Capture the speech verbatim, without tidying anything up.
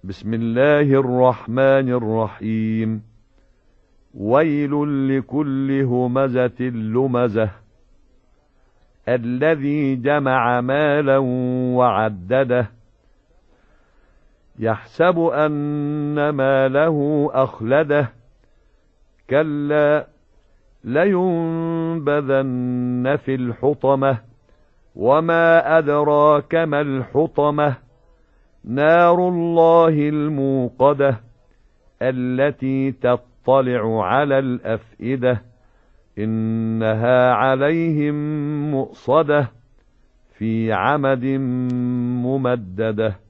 بسم الله الرحمن الرحيم. ويل لكل همزة لمزة الذي جمع مالا وعدده يحسب أن ماله أخلده كلا لينبذن في الحطمة وما أدراك ما الحطمة نار الله الموقدة التي تطلع على الأفئدة إنها عليهم مؤصدة في عمد ممددة.